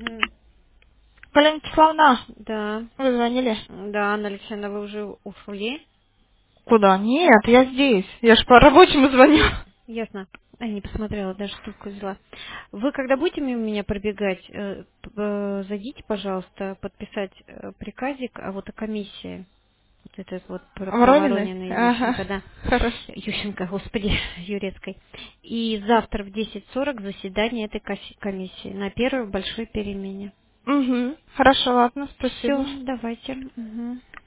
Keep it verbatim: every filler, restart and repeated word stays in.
М, Полина Вячеславовна, Да, вы звонили? да, Анна Алексеевна, вы уже ушли? Куда? Нет, я здесь. Я ж по рабочему звоню. Ясно. А, не посмотрела, даже трубку взяла. Вы когда будете мимо меня пробегать, э, п- э, зайдите, пожалуйста, подписать э, приказик, а вот о комиссии. Вот этот вот про, про Воронины? Воронина и Ага. Ющенко, да. Хорошо. Ющенко, господи, Юрецкой. И завтра в десять сорок заседание этой коси- комиссии на первой большой перемене. Угу. Хорошо, ладно, Все, спасибо. давайте. Мгм.